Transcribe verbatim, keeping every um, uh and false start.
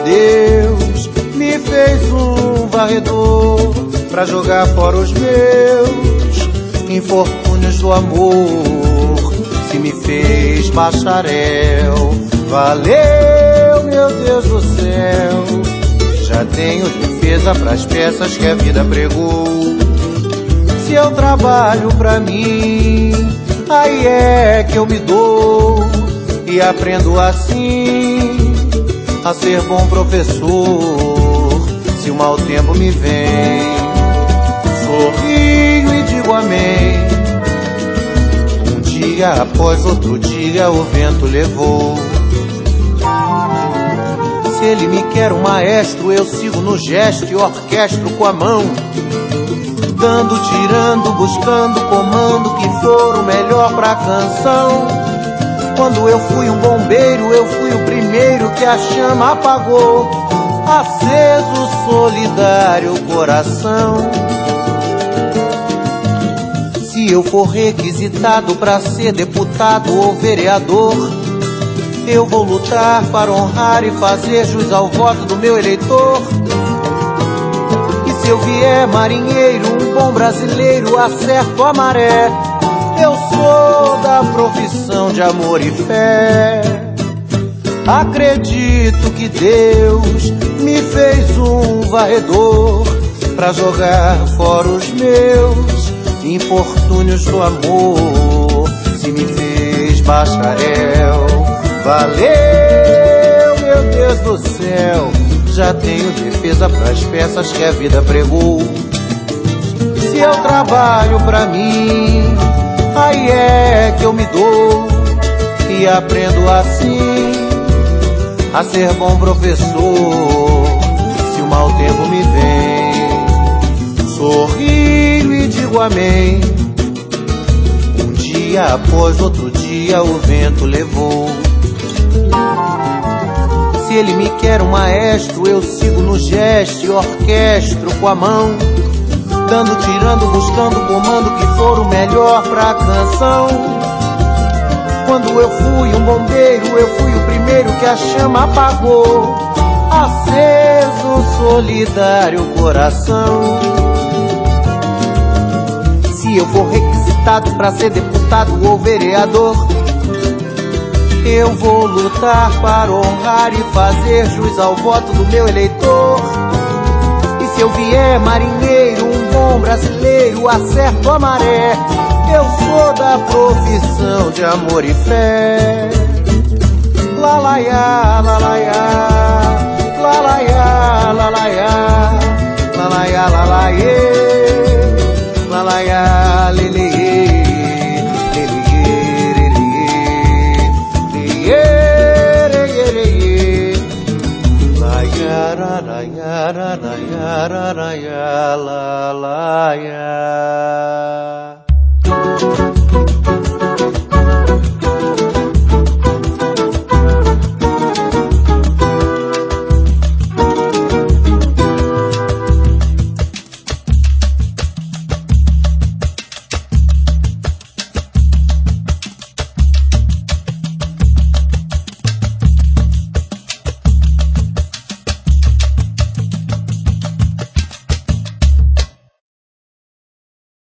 Deus me fez um varredor pra jogar fora os meus infortúnios do amor. Se me fez bacharel, valeu, meu Deus do céu. Já tenho defesa pras peças que a vida pregou. Se eu trabalho pra mim, aí é que eu me dou e aprendo assim a ser bom professor. Se o mau tempo me vem, sorrio e digo amém. Um dia após outro dia o vento levou. Se ele me quer um maestro, eu sigo no gesto e orquestro com a mão, dando, tirando, buscando comando que for o melhor pra canção. Quando eu fui um bombeiro, eu fui o primeiro que a chama apagou. Aceso, solidário coração. Se eu for requisitado pra ser deputado ou vereador, eu vou lutar para honrar e fazer jus ao voto do meu eleitor. Se eu vier marinheiro, um bom brasileiro, acerto a maré. Eu sou da profissão de amor e fé. Acredito que Deus me fez um varredor pra jogar fora os meus infortúnios do amor. Se me fez bacharel, valeu, meu Deus do céu. Já tenho defesa pras peças que a vida pregou. Se eu trabalho pra mim, aí é que eu me dou e aprendo assim a ser bom professor. Se o mau tempo me vem, sorrio e digo amém. Um dia após outro dia o vento levou. Se ele me quer um maestro, eu sigo no gesto e orquestro com a mão, dando, tirando, buscando comando que for o melhor pra canção. Quando eu fui um bombeiro, eu fui o primeiro que a chama apagou. Aceso, solidário coração. Se eu for requisitado pra ser deputado ou vereador, eu vou lutar para honrar e fazer jus ao voto do meu eleitor. E se eu vier marinheiro, um bom brasileiro, acerto a maré. Eu sou da profissão de amor e fé. Lalaiá, lalaiá, lalaiá, lalaiá, lalaiá, lalaiê, lalaiá, lelê. La la la la la